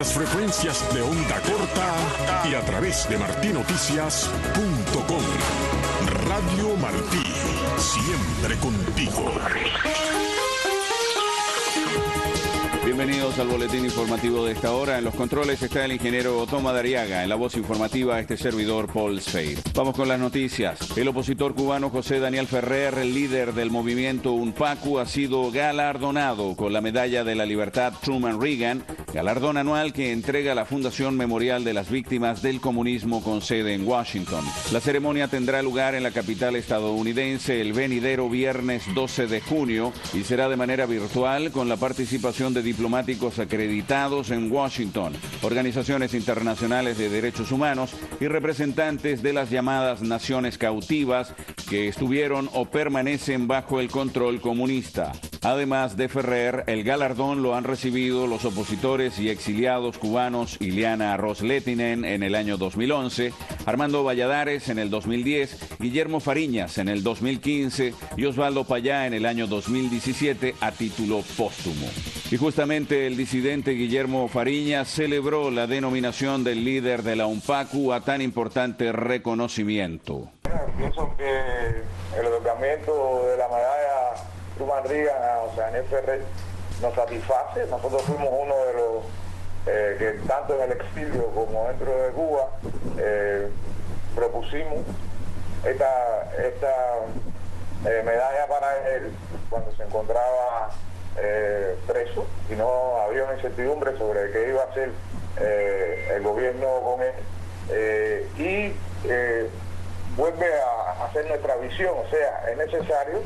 Las frecuencias de onda corta y a través de martinoticias.com. Radio Martí, siempre contigo. Bienvenidos al boletín informativo de esta hora. En los controles está el ingeniero Toma Dariaga. En la voz informativa, este servidor, Paul Sfeir. Vamos con las noticias. El opositor cubano José Daniel Ferrer, el líder del movimiento UNPACU, ha sido galardonado con la Medalla de la Libertad Truman Reagan, galardón anual que entrega la Fundación Memorial de las Víctimas del Comunismo con sede en Washington. La ceremonia tendrá lugar en la capital estadounidense el venidero viernes 12 de junio y será de manera virtual con la participación de diplomáticos acreditados en Washington, organizaciones internacionales de derechos humanos y representantes de las llamadas naciones cautivas que estuvieron o permanecen bajo el control comunista. Además de Ferrer, el galardón lo han recibido los opositores y exiliados cubanos Ileana Ros-Lehtinen en el año 2011, Armando Valladares en el 2010, Guillermo Fariñas en el 2015 y Osvaldo Payá en el año 2017 a título póstumo. Y justamente el disidente Guillermo Fariñas celebró la denominación del líder de la UNPACU a tan importante reconocimiento. Pienso que el otorgamiento de la medalla Truman Reagan a José Daniel Ferrer nos satisface. Nosotros fuimos uno de los que tanto en el exilio como dentro de Cuba propusimos esta medalla para él cuando se encontraba preso y no había una incertidumbre sobre qué iba a hacer el gobierno con él y vuelve a hacer nuestra visión. O sea, es necesario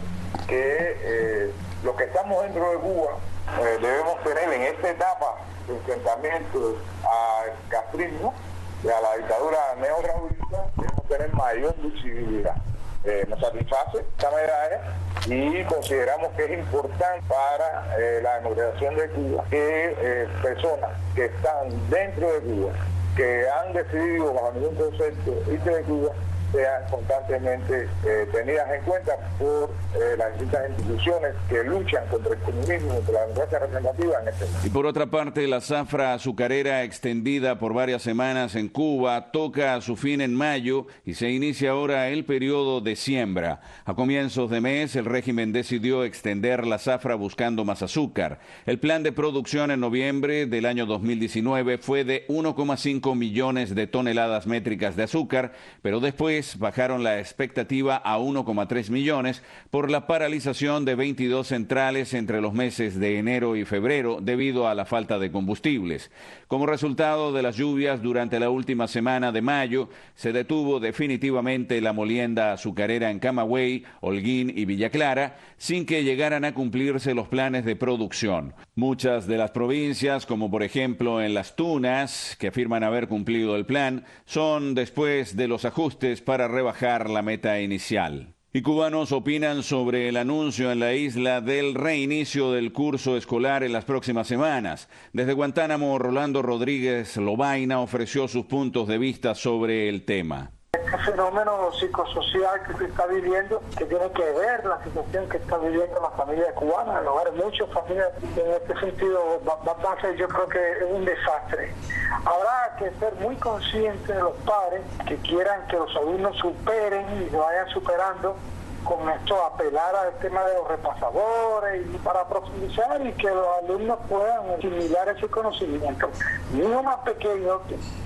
que los que estamos dentro de Cuba debemos tener en esta etapa de enfrentamiento al castrismo y a la dictadura neorrealista, debemos tener mayor visibilidad. Nos satisface esta medalla y consideramos que es importante para la democratización de Cuba que personas que están dentro de Cuba, que han decidido bajo ningún concepto irse de Cuba, sean constantemente tenidas en cuenta por las distintas instituciones que luchan contra el comunismo, contra la democracia representativa en este país. Y por otra parte, la zafra azucarera extendida por varias semanas en Cuba toca a su fin en mayo y se inicia ahora el periodo de siembra. A comienzos de mes, el régimen decidió extender la zafra buscando más azúcar. El plan de producción en noviembre del año 2019 fue de 1,5 millones de toneladas métricas de azúcar, pero después bajaron la expectativa a 1,3 millones por la paralización de 22 centrales entre los meses de enero y febrero debido a la falta de combustibles. Como resultado de las lluvias durante la última semana de mayo, se detuvo definitivamente la molienda azucarera en Camagüey, Holguín y Villa Clara, sin que llegaran a cumplirse los planes de producción. Muchas de las provincias, como por ejemplo en Las Tunas, que afirman haber cumplido el plan, son después de los ajustes para rebajar la meta inicial. Y cubanos opinan sobre el anuncio en la isla del reinicio del curso escolar en las próximas semanas. Desde Guantánamo, Rolando Rodríguez Lobaina ofreció sus puntos de vista sobre el tema. Este fenómeno psicosocial que se está viviendo, que tiene que ver la situación que está viviendo la familia cubana, en lugar de muchas familias, en este sentido va a ser, yo creo que es un desastre. Habrá que ser muy conscientes de los padres que quieran que los alumnos superen y se vayan superando. Con esto apelar al tema de los repasadores y para profundizar y que los alumnos puedan asimilar ese conocimiento. Y uno más pequeño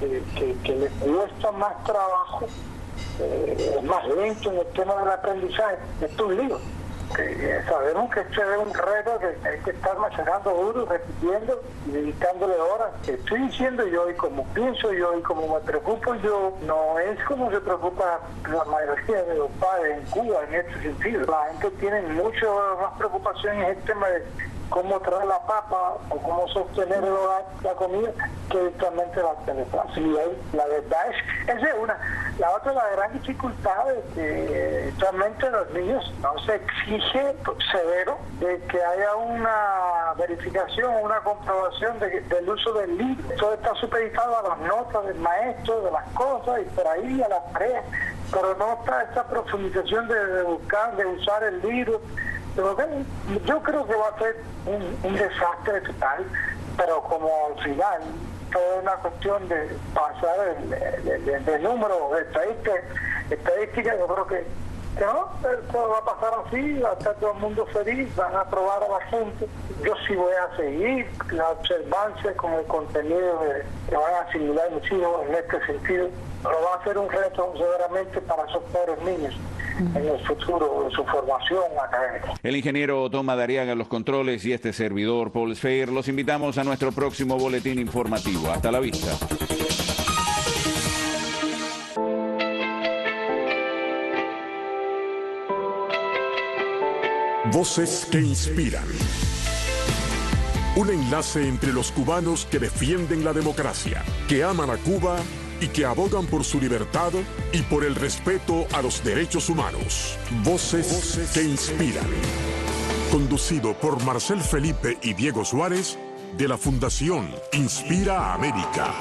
que le cuesta más trabajo, es más lento en el tema del aprendizaje, es un lío. Sabemos que este es un reto que hay que estar machacando duro, repitiendo y dedicándole horas. Estoy diciendo yo y como pienso yo y como me preocupo yo, no es como se preocupa la mayoría de los padres en Cuba en este sentido. La gente tiene mucho más preocupación en el tema de cómo traer la papa o cómo sostener el hogar, la comida, que directamente la facilidad. La verdad es, esa es una. La otra, la gran dificultad es que realmente los niños no se exige severo de que haya una verificación, una comprobación del uso del libro. Todo está supeditado a las notas del maestro, de las cosas, y por ahí a las tareas, pero no está esta profundización de buscar, de usar el libro. Pero yo creo que va a ser un desastre total, pero como al final todo es una cuestión de pasar de número, de estadística. Yo creo que no, todo va a pasar así, va a estar todo el mundo feliz, van a aprobar a la gente. Yo sí voy a seguir la observancia con el contenido que van a asimilar mis hijos en este sentido, pero va a ser un reto seguramente para esos pobres niños en el futuro de su formación académica. El ingeniero Otón Madariaga en los controles y este servidor Paul Sfeir, los invitamos a nuestro próximo boletín informativo. Hasta la vista. Voces que inspiran. Un enlace entre los cubanos que defienden la democracia, que aman a Cuba y que abogan por su libertad y por el respeto a los derechos humanos. Voces que inspiran. Conducido por Marcel Felipe y Diego Suárez, de la Fundación Inspira América.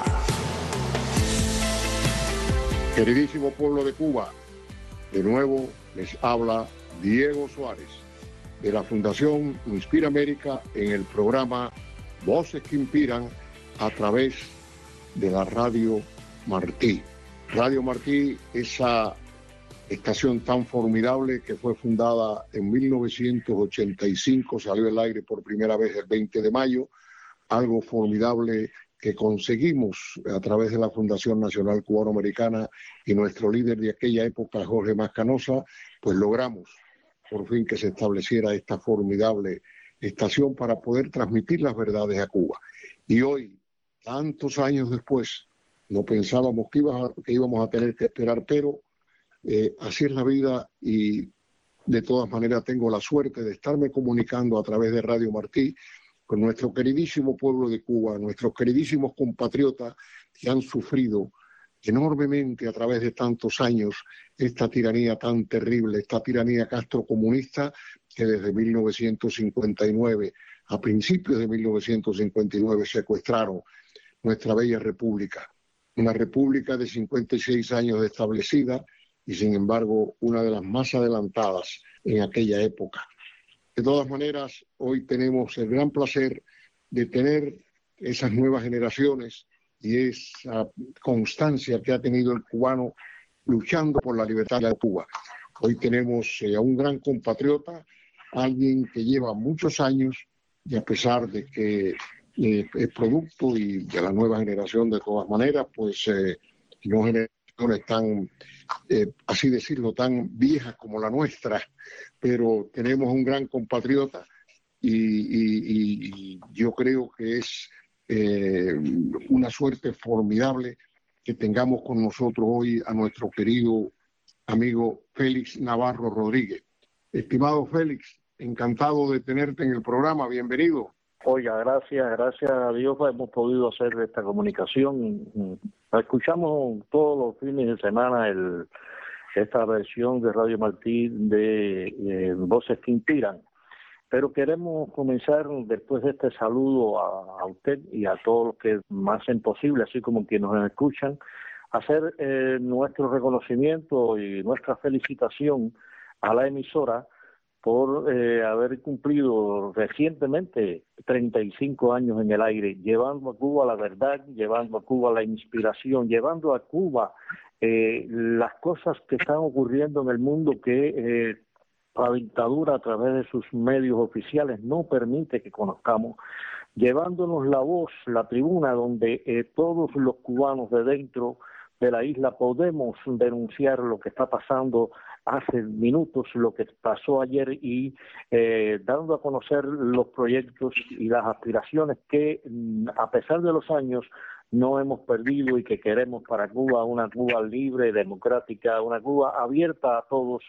Queridísimo pueblo de Cuba, de nuevo les habla Diego Suárez, de la Fundación Inspira América, en el programa Voces que Inspiran, a través de la Radio Martí. Radio Martí, esa estación tan formidable que fue fundada en 1985, salió al aire por primera vez el 20 de mayo, algo formidable que conseguimos a través de la Fundación Nacional Cubano-Americana y nuestro líder de aquella época, Jorge Mascanosa, pues logramos por fin que se estableciera esta formidable estación para poder transmitir las verdades a Cuba. Y hoy, tantos años después, no pensábamos que íbamos a tener que esperar, pero así es la vida, y de todas maneras tengo la suerte de estarme comunicando a través de Radio Martí con nuestro queridísimo pueblo de Cuba, nuestros queridísimos compatriotas que han sufrido enormemente a través de tantos años esta tiranía tan terrible, esta tiranía castrocomunista que desde 1959, a principios de 1959, secuestraron nuestra bella república. Una república de 56 años de establecida y sin embargo una de las más adelantadas en aquella época. De todas maneras, hoy tenemos el gran placer de tener esas nuevas generaciones y esa constancia que ha tenido el cubano luchando por la libertad de Cuba. Hoy tenemos a un gran compatriota, alguien que lleva muchos años y a pesar de que es producto y de la nueva generación de todas maneras, pues no generaciones tan, así decirlo, tan viejas como la nuestra, pero tenemos un gran compatriota y yo creo que es una suerte formidable que tengamos con nosotros hoy a nuestro querido amigo Félix Navarro Rodríguez. Estimado Félix, encantado de tenerte en el programa, bienvenido. Oiga, gracias a Dios hemos podido hacer esta comunicación. Escuchamos todos los fines de semana esta versión de Radio Martí de Voces que Inspiran. Pero queremos comenzar, después de este saludo a usted y a todos los que más hacen posible, así como quienes nos escuchan, hacer nuestro reconocimiento y nuestra felicitación a la emisora por haber cumplido recientemente 35 años en el aire, llevando a Cuba la verdad, llevando a Cuba la inspiración, llevando a Cuba las cosas que están ocurriendo en el mundo que la dictadura a través de sus medios oficiales no permite que conozcamos, llevándonos la voz, la tribuna donde todos los cubanos de dentro de la isla podemos denunciar lo que está pasando hace minutos, lo que pasó ayer y dando a conocer los proyectos y las aspiraciones que a pesar de los años no hemos perdido y que queremos para Cuba, una Cuba libre, democrática, una Cuba abierta a todos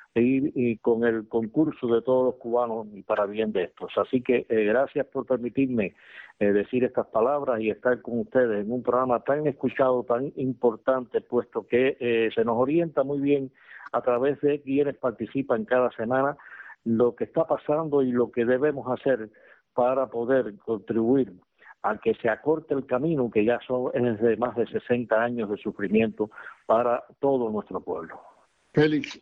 y con el concurso de todos los cubanos y para bien de estos. Así que gracias por permitirme decir estas palabras y estar con ustedes en un programa tan escuchado, tan importante, puesto que se nos orienta muy bien a través de quienes participan cada semana lo que está pasando y lo que debemos hacer para poder contribuir a que se acorte el camino que ya es de más de 60 años de sufrimiento para todo nuestro pueblo. Félix,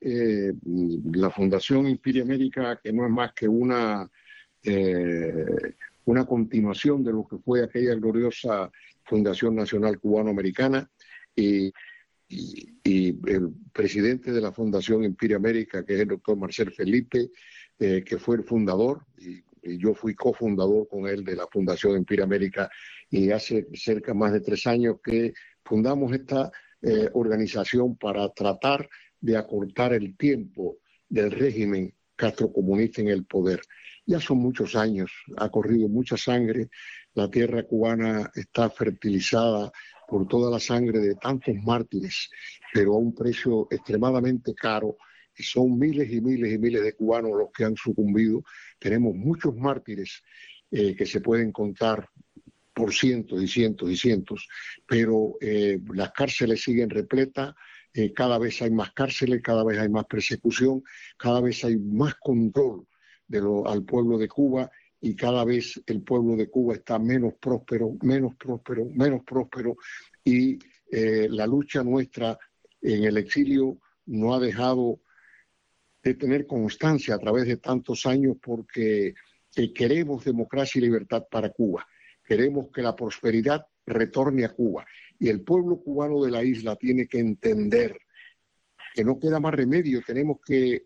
la Fundación Inspira América, que no es más que una continuación de lo que fue aquella gloriosa Fundación Nacional Cubano-Americana, y el presidente de la Fundación Inspire América, que es el doctor Marcel Felipe, que fue el fundador, y yo fui cofundador con él de la Fundación Inspire América, y hace cerca más de 3 años que fundamos esta organización para tratar de acortar el tiempo del régimen castrocomunista en el poder. Ya son muchos años, ha corrido mucha sangre, la tierra cubana está fertilizada por toda la sangre de tantos mártires, pero a un precio extremadamente caro, y son miles y miles y miles de cubanos los que han sucumbido. Tenemos muchos mártires que se pueden contar por cientos y cientos y cientos, pero las cárceles siguen repletas, cada vez hay más cárceles, cada vez hay más persecución, cada vez hay más control al pueblo de Cuba, y cada vez el pueblo de Cuba está menos próspero, y la lucha nuestra en el exilio no ha dejado de tener constancia a través de tantos años, porque queremos democracia y libertad para Cuba, queremos que la prosperidad retorne a Cuba, y el pueblo cubano de la isla tiene que entender que no queda más remedio, tenemos que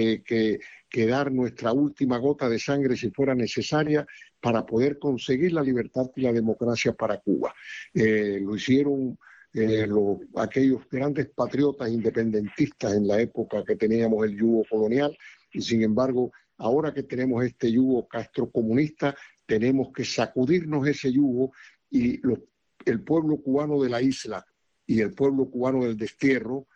dar nuestra última gota de sangre si fuera necesaria para poder conseguir la libertad y la democracia para Cuba. Lo hicieron aquellos grandes patriotas independentistas en la época que teníamos el yugo colonial, y sin embargo, ahora que tenemos este yugo castrocomunista, tenemos que sacudirnos ese yugo, y el pueblo cubano de la isla y el pueblo cubano del destierro,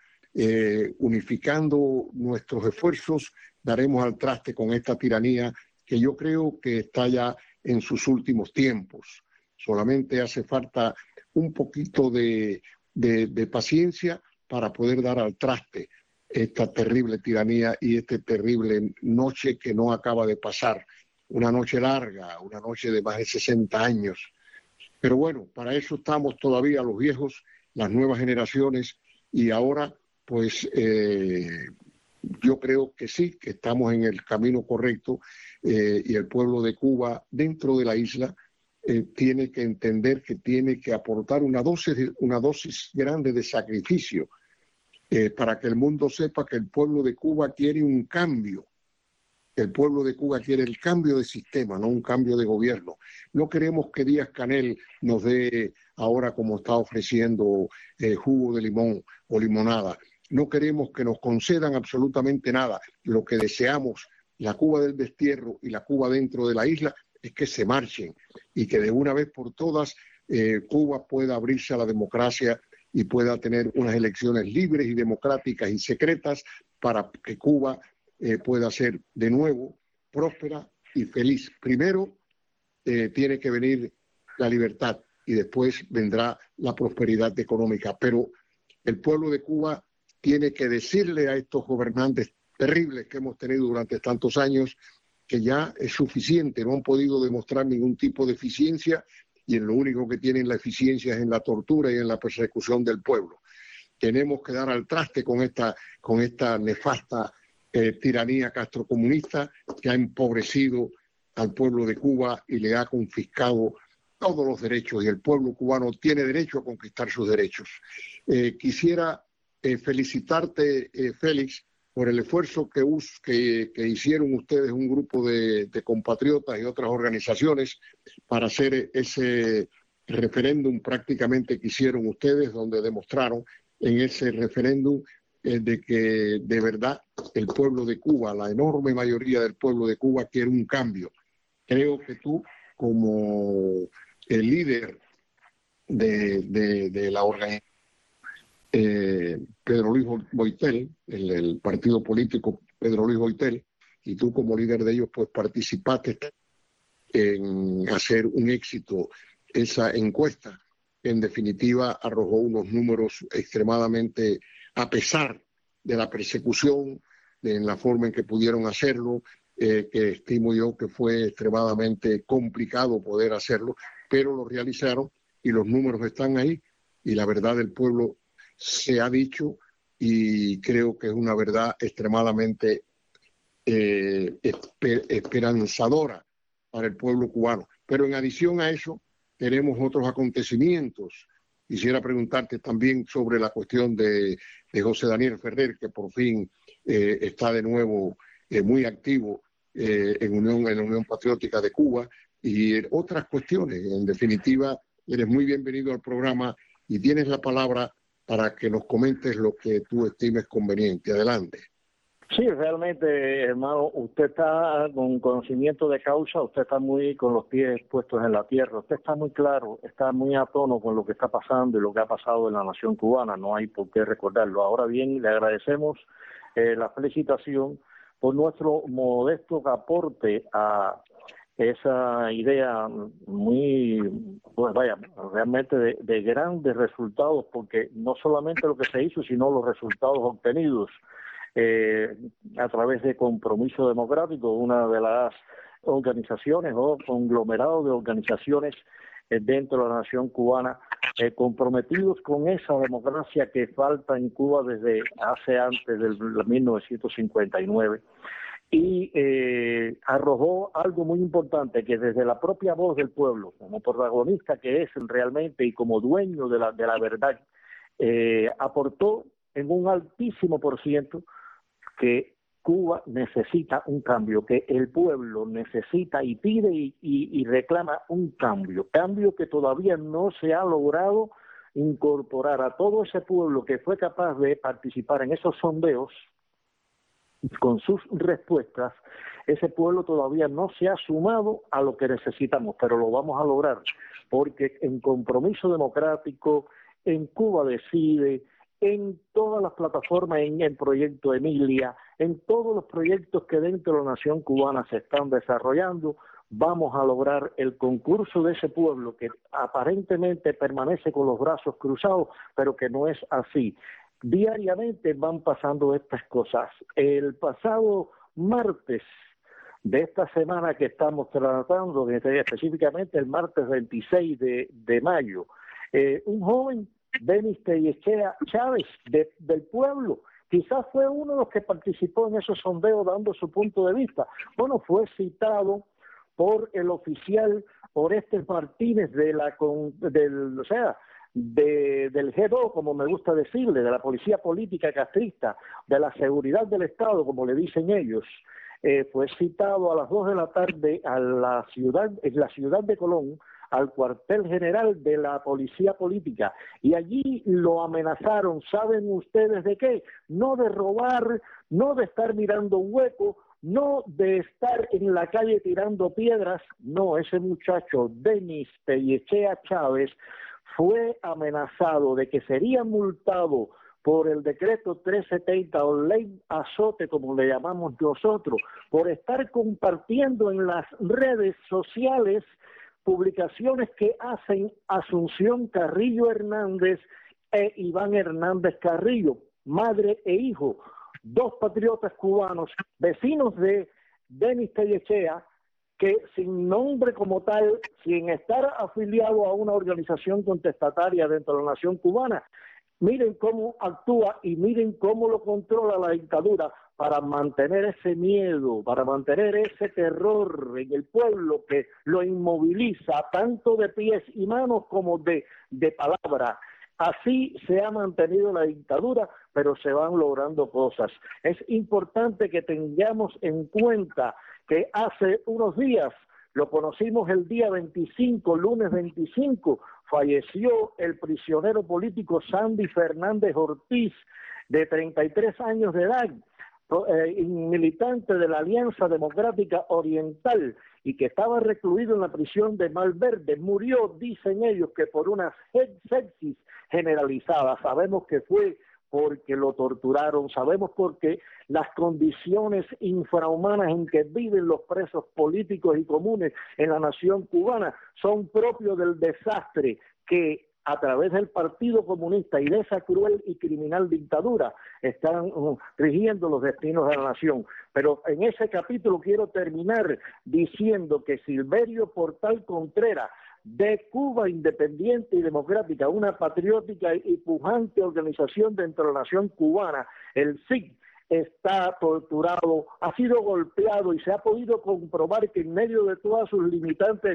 unificando nuestros esfuerzos, daremos al traste con esta tiranía que yo creo que está ya en sus últimos tiempos. Solamente hace falta un poquito de paciencia para poder dar al traste esta terrible tiranía y esta terrible noche que no acaba de pasar. Una noche larga, una noche de más de 60 años. Pero bueno, para eso estamos todavía los viejos, las nuevas generaciones, y ahora pues yo creo que sí, que estamos en el camino correcto, y el pueblo de Cuba dentro de la isla tiene que entender que tiene que aportar una dosis grande de sacrificio para que el mundo sepa que el pueblo de Cuba quiere un cambio. El pueblo de Cuba quiere el cambio de sistema, no un cambio de gobierno. No queremos que Díaz-Canel nos dé ahora, como está ofreciendo, jugo de limón o limonada. No queremos que nos concedan absolutamente nada. Lo que deseamos, la Cuba del destierro y la Cuba dentro de la isla, es que se marchen y que de una vez por todas Cuba pueda abrirse a la democracia y pueda tener unas elecciones libres y democráticas y secretas para que Cuba pueda ser de nuevo próspera y feliz. Primero tiene que venir la libertad y después vendrá la prosperidad económica. Pero el pueblo de Cuba tiene que decirle a estos gobernantes terribles que hemos tenido durante tantos años que ya es suficiente, no han podido demostrar ningún tipo de eficiencia, y en lo único que tienen la eficiencia es en la tortura y en la persecución del pueblo. Tenemos que dar al traste con esta nefasta tiranía castrocomunista que ha empobrecido al pueblo de Cuba y le ha confiscado todos los derechos, y el pueblo cubano tiene derecho a conquistar sus derechos. Quisiera felicitarte, Félix, por el esfuerzo que hicieron ustedes, un grupo de compatriotas y otras organizaciones, para hacer ese referéndum prácticamente que hicieron ustedes, donde demostraron en ese referéndum de que de verdad el pueblo de Cuba, la enorme mayoría del pueblo de Cuba, quiere un cambio. Creo que tú, como el líder de la organización, Pedro Luis Boitel, el partido político Pedro Luis Boitel, y tú como líder de ellos, pues participaste en hacer un éxito esa encuesta, que en definitiva arrojó unos números extremadamente, a pesar de la persecución, en la forma en que pudieron hacerlo, que estimo yo que fue extremadamente complicado poder hacerlo, pero lo realizaron y los números están ahí, y la verdad del pueblo se ha dicho, y creo que es una verdad extremadamente esperanzadora para el pueblo cubano. Pero en adición a eso, tenemos otros acontecimientos. Quisiera preguntarte también sobre la cuestión de José Daniel Ferrer, que por fin está de nuevo muy activo en la Unión Patriótica de Cuba, y otras cuestiones. En definitiva, eres muy bienvenido al programa y tienes la palabra para que nos comentes lo que tú estimes conveniente. Adelante. Sí, realmente, hermano, usted está con conocimiento de causa, usted está muy con los pies puestos en la tierra, usted está muy claro, está muy a tono con lo que está pasando y lo que ha pasado en la nación cubana, no hay por qué recordarlo. Ahora bien, le agradecemos la felicitación por nuestro modesto aporte a esa idea muy, pues vaya, realmente de grandes resultados, porque no solamente lo que se hizo, sino los resultados obtenidos a través de Compromiso Democrático, una de las organizaciones o conglomerados de organizaciones dentro de la nación cubana, comprometidos con esa democracia que falta en Cuba desde hace antes del 1959. Y arrojó algo muy importante, que desde la propia voz del pueblo, como protagonista que es realmente y como dueño de la verdad, aportó en un altísimo % que Cuba necesita un cambio, que el pueblo necesita y pide y reclama un cambio que todavía no se ha logrado incorporar a todo ese pueblo que fue capaz de participar en esos sondeos. Con sus respuestas, ese pueblo todavía no se ha sumado a lo que necesitamos, pero lo vamos a lograr, porque en Compromiso Democrático, en Cuba Decide, en todas las plataformas, en el Proyecto Emilia, en todos los proyectos que dentro de la nación cubana se están desarrollando, vamos a lograr el concurso de ese pueblo que aparentemente permanece con los brazos cruzados, pero que no es así. Diariamente van pasando estas cosas. El pasado martes de esta semana que estamos tratando, específicamente el martes 26 de mayo, un joven, Denis Tellechea Chávez, del pueblo, quizás fue uno de los que participó en esos sondeos dando su punto de vista. Bueno, fue citado por el oficial Orestes Martínez del G2, como me gusta decirle, de la policía política castrista, de la seguridad del Estado, como le dicen ellos. Fue citado a las 2 de la tarde en la ciudad de Colón, al cuartel general de la policía política, y allí lo amenazaron. ¿Saben ustedes de qué? No de robar, no de estar mirando un hueco, no de estar en la calle tirando piedras. No, ese muchacho, Denis Tellechea Chávez, fue amenazado de que sería multado por el decreto 370 o ley azote, como le llamamos nosotros, por estar compartiendo en las redes sociales publicaciones que hacen Asunción Carrillo Hernández e Iván Hernández Carrillo, madre e hijo, dos patriotas cubanos, vecinos de Denis Tellechea, que sin nombre como tal, sin estar afiliado a una organización contestataria dentro de la nación cubana, miren cómo actúa y miren cómo lo controla la dictadura para mantener ese miedo, para mantener ese terror en el pueblo que lo inmoviliza tanto de pies y manos como de palabra. Así se ha mantenido la dictadura, pero se van logrando cosas. Es importante que tengamos en cuenta que hace unos días, lo conocimos el día 25, lunes 25, falleció el prisionero político Sandy Fernández Ortiz, de 33 años de edad, militante de la Alianza Democrática Oriental y que estaba recluido en la prisión de Malverde. Murió, dicen ellos, que por una sepsis generalizada. Sabemos que fue porque lo torturaron, sabemos porque las condiciones infrahumanas en que viven los presos políticos y comunes en la nación cubana son propios del desastre que a través del Partido Comunista y de esa cruel y criminal dictadura están rigiendo los destinos de la nación. Pero en ese capítulo quiero terminar diciendo que Silverio Portal Contreras, de Cuba Independiente y Democrática, una patriótica y pujante organización dentro de la nación cubana, el SIG, está torturado, ha sido golpeado y se ha podido comprobar que en medio de todas sus limitantes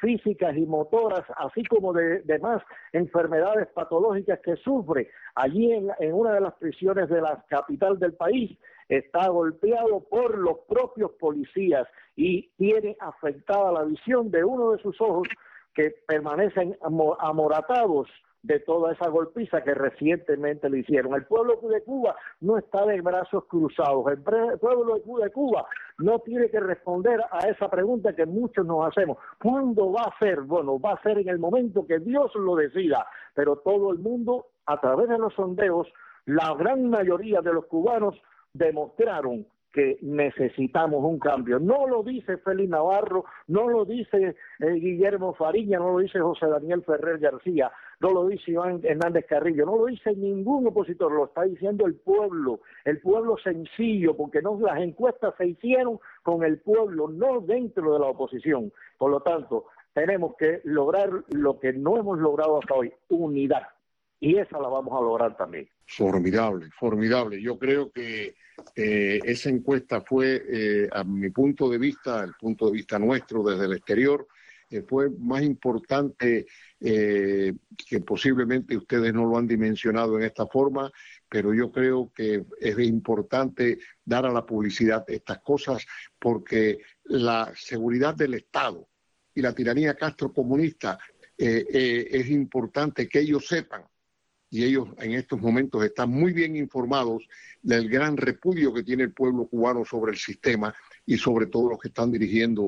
físicas y motoras, así como de demás enfermedades patológicas que sufre. Allí en una de las prisiones de la capital del país está golpeado por los propios policías y tiene afectada la visión de uno de sus ojos, que permanecen amoratados de toda esa golpiza que recientemente le hicieron. El pueblo de Cuba no está de brazos cruzados. El pueblo de Cuba no tiene que responder a esa pregunta que muchos nos hacemos. ¿Cuándo va a ser? Bueno, va a ser en el momento que Dios lo decida. Pero todo el mundo, a través de los sondeos, la gran mayoría de los cubanos demostraron que necesitamos un cambio. No lo dice Félix Navarro, no lo dice Guillermo Fariña, no lo dice José Daniel Ferrer García, no lo dice Iván Hernández Carrillo, no lo dice ningún opositor, lo está diciendo el pueblo sencillo, porque no, las encuestas se hicieron con el pueblo, no dentro de la oposición. Por lo tanto, tenemos que lograr lo que no hemos logrado hasta hoy, unidad. Y esa la vamos a lograr también. Formidable, formidable. Yo creo que esa encuesta fue, a mi punto de vista, el punto de vista nuestro desde el exterior, fue más importante que posiblemente ustedes no lo han dimensionado en esta forma, pero yo creo que es importante dar a la publicidad estas cosas porque la seguridad del Estado y la tiranía castrocomunista es importante que ellos sepan. Y ellos en estos momentos están muy bien informados del gran repudio que tiene el pueblo cubano sobre el sistema y sobre todo los que están dirigiendo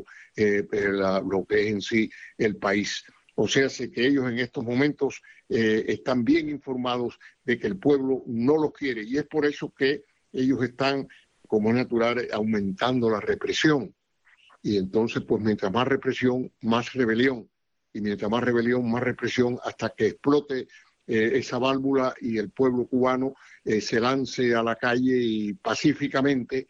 lo que es en sí el país. O sea, que ellos en estos momentos están bien informados de que el pueblo no los quiere y es por eso que ellos están, como es natural, aumentando la represión. Y entonces, pues mientras más represión, más rebelión. Y mientras más rebelión, más represión hasta que explote esa válvula y el pueblo cubano se lance a la calle y pacíficamente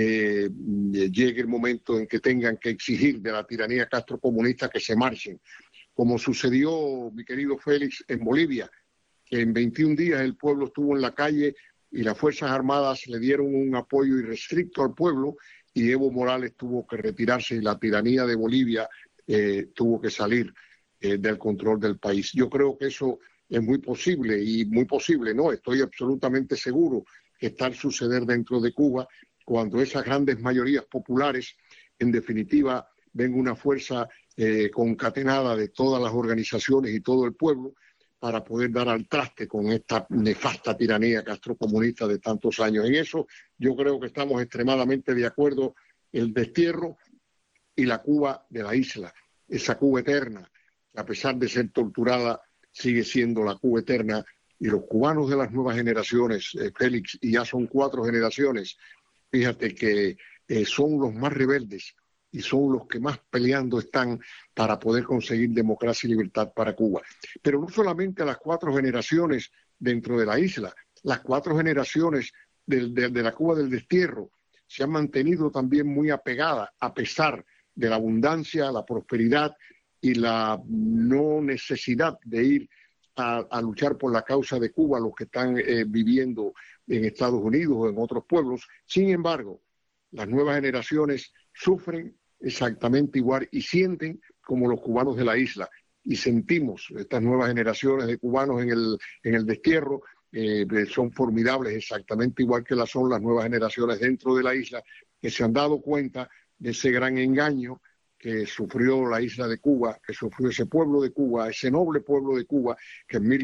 llegue el momento en que tengan que exigir de la tiranía castrocomunista que se marchen. Como sucedió, mi querido Félix, en Bolivia, que en 21 días el pueblo estuvo en la calle y las Fuerzas Armadas le dieron un apoyo irrestricto al pueblo y Evo Morales tuvo que retirarse y la tiranía de Bolivia tuvo que salir del control del país. Yo creo que eso es muy posible no, estoy absolutamente seguro que está al suceder dentro de Cuba cuando esas grandes mayorías populares, en definitiva, ven una fuerza concatenada de todas las organizaciones y todo el pueblo para poder dar al traste con esta nefasta tiranía castrocomunista de tantos años. En eso yo creo que estamos extremadamente de acuerdo, el destierro y la Cuba de la isla, esa Cuba eterna, que a pesar de ser torturada, sigue siendo la Cuba eterna, y los cubanos de las nuevas generaciones, Félix, y ya son 4 generaciones, fíjate que son los más rebeldes y son los que más peleando están para poder conseguir democracia y libertad para Cuba. Pero no solamente las 4 generaciones dentro de la isla, las 4 generaciones de la Cuba del destierro se han mantenido también muy apegadas a pesar de la abundancia, la prosperidad y la no necesidad de ir a luchar por la causa de Cuba, los que están viviendo en Estados Unidos o en otros pueblos. Sin embargo, las nuevas generaciones sufren exactamente igual y sienten como los cubanos de la isla. Y sentimos estas nuevas generaciones de cubanos en el destierro, son formidables exactamente igual que son las nuevas generaciones dentro de la isla, que se han dado cuenta de ese gran engaño que sufrió la isla de Cuba, que sufrió ese pueblo de Cuba, ese noble pueblo de Cuba, que en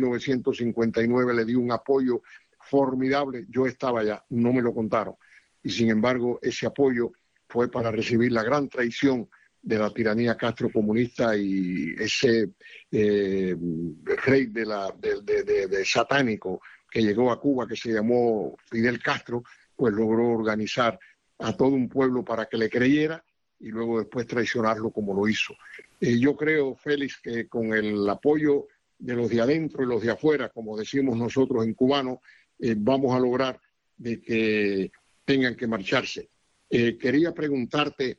1959 le dio un apoyo formidable. Yo estaba allá, no me lo contaron. Y sin embargo, ese apoyo fue para recibir la gran traición de la tiranía castrocomunista y ese rey de satánico que llegó a Cuba, que se llamó Fidel Castro, pues logró organizar a todo un pueblo para que le creyera y luego después traicionarlo como lo hizo. Yo creo, Félix, que con el apoyo de los de adentro y los de afuera, como decimos nosotros en cubano, vamos a lograr de que tengan que marcharse. Quería preguntarte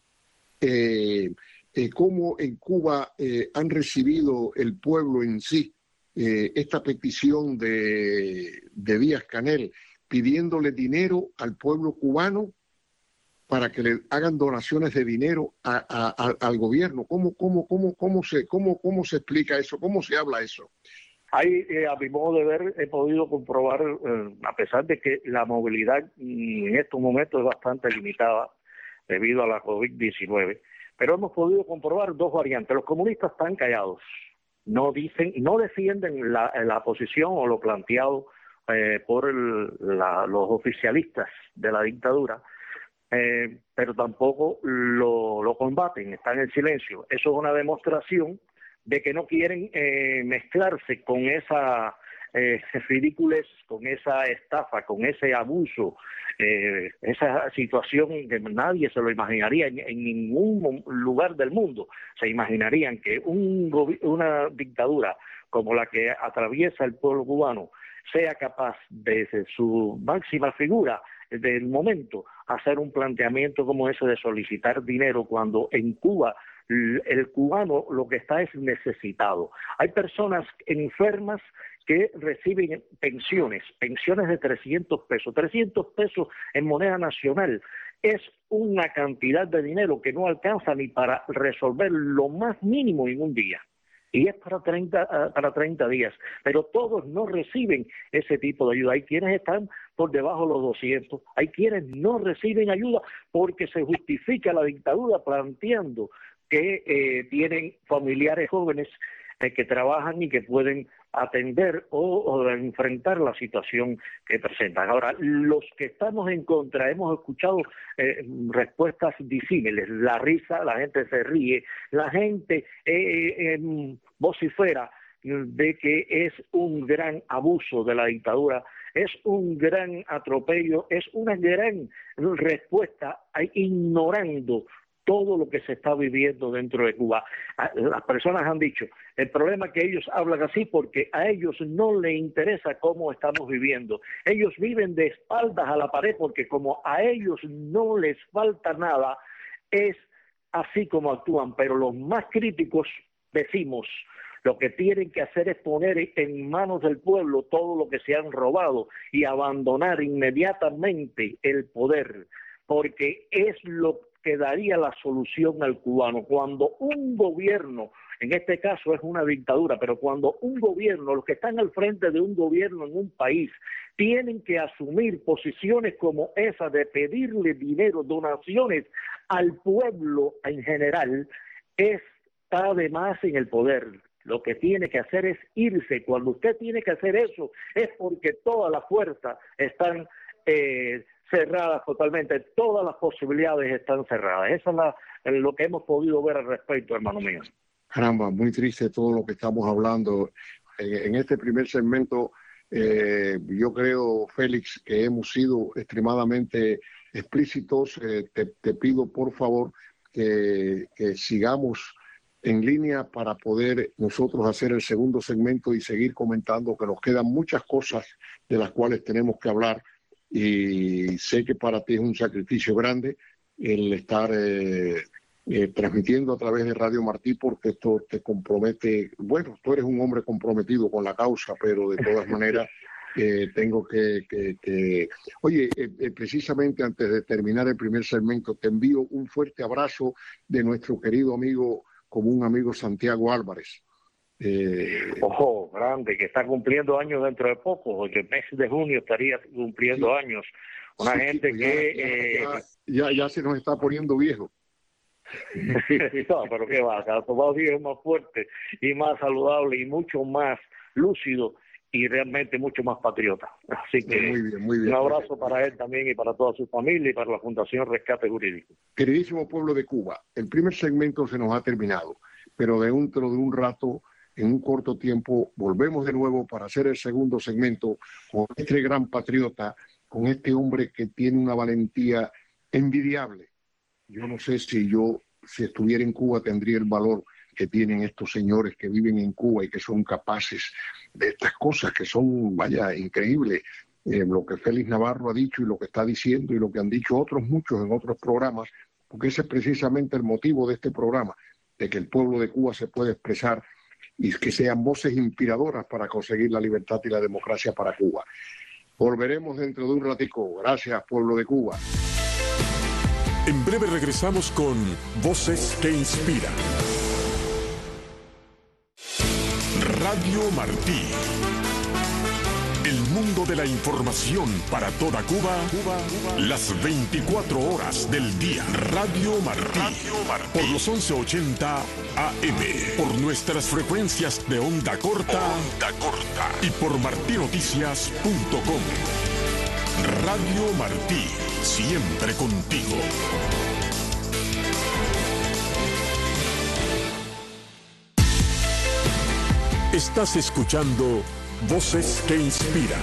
cómo en Cuba han recibido el pueblo en sí esta petición de Díaz-Canel, pidiéndole dinero al pueblo cubano para que le hagan donaciones de dinero al gobierno. ¿Cómo se explica eso? ¿Cómo se habla eso? Ahí, a mi modo de ver, he podido comprobar, a pesar de que la movilidad en estos momentos es bastante limitada debido a la COVID-19, pero hemos podido comprobar dos variantes. Los comunistas están callados, no defienden la posición o lo planteado por los oficialistas de la dictadura, pero tampoco lo combaten, están en silencio. Eso es una demostración de que no quieren mezclarse con esa ridiculez, con esa estafa, con ese abuso, esa situación que nadie se lo imaginaría en ningún lugar del mundo. Se imaginarían que una dictadura como la que atraviesa el pueblo cubano sea capaz, desde su máxima figura del momento, hacer un planteamiento como ese de solicitar dinero, cuando en Cuba el cubano lo que está es necesitado. Hay personas enfermas que reciben pensiones de 300 pesos. 300 pesos en moneda nacional es una cantidad de dinero que no alcanza ni para resolver lo más mínimo en un día. Y es para 30 días, pero todos no reciben ese tipo de ayuda. Hay quienes están por debajo de los 200, hay quienes no reciben ayuda porque se justifica la dictadura planteando que tienen familiares jóvenes que trabajan y que pueden atender o enfrentar la situación que presentan. Ahora, los que estamos en contra hemos escuchado respuestas disímiles. La risa, la gente se ríe, la gente vocifera de que es un gran abuso de la dictadura, es un gran atropello, es una gran respuesta ignorando todo lo que se está viviendo dentro de Cuba. Las personas han dicho, el problema es que ellos hablan así porque a ellos no les interesa cómo estamos viviendo. Ellos viven de espaldas a la pared porque como a ellos no les falta nada, es así como actúan. Pero los más críticos decimos, lo que tienen que hacer es poner en manos del pueblo todo lo que se han robado y abandonar inmediatamente el poder, porque es lo que daría la solución al cubano. Cuando un gobierno, en este caso es una dictadura, pero cuando un gobierno, los que están al frente de un gobierno en un país, tienen que asumir posiciones como esa de pedirle dinero, donaciones al pueblo en general, está de más en el poder. Lo que tiene que hacer es irse. Cuando usted tiene que hacer eso, es porque todas las fuerzas están cerradas totalmente, todas las posibilidades están cerradas. Eso es lo que hemos podido ver al respecto, hermano mío. Caramba, muy triste todo lo que estamos hablando. En este primer segmento, yo creo, Félix, que hemos sido extremadamente explícitos. Te pido, por favor, que sigamos en línea para poder nosotros hacer el segundo segmento y seguir comentando, que nos quedan muchas cosas de las cuales tenemos que hablar. Y sé que para ti es un sacrificio grande el estar transmitiendo a través de Radio Martí, porque esto te compromete. Bueno, tú eres un hombre comprometido con la causa, pero de todas maneras tengo que... Oye, precisamente antes de terminar el primer segmento, te envío un fuerte abrazo de nuestro querido amigo, común amigo Santiago Álvarez. Ojo, grande, que está cumpliendo años dentro de poco, porque el mes de junio estaría cumpliendo años. Una gente pues ya se nos está poniendo viejo. No, pero qué va, cada día es más fuerte y más saludable y mucho más lúcido y realmente mucho más patriota. Así que muy bien. Un abrazo para él también y para toda su familia y para la Fundación Rescate Jurídico. Queridísimo pueblo de Cuba, el primer segmento se nos ha terminado, pero dentro de un rato, en un corto tiempo, volvemos de nuevo para hacer el segundo segmento con este gran patriota, con este hombre que tiene una valentía envidiable. Yo no sé si estuviera en Cuba, tendría el valor que tienen estos señores que viven en Cuba y que son capaces de estas cosas que son, vaya, increíbles. Lo que Félix Navarro ha dicho y lo que está diciendo y lo que han dicho otros muchos en otros programas, porque ese es precisamente el motivo de este programa, de que el pueblo de Cuba se pueda expresar y que sean voces inspiradoras para conseguir la libertad y la democracia para Cuba. Volveremos dentro de un ratico. Gracias, pueblo de Cuba. En breve regresamos con Voces que Inspiran. Radio Martí. El mundo de la información para toda Cuba, las 24 horas del día. Radio Martí. Por los 1180 AM. Por nuestras frecuencias de onda corta. Y por martinoticias.com. Radio Martí. Siempre contigo. Estás escuchando Voces que Inspiran.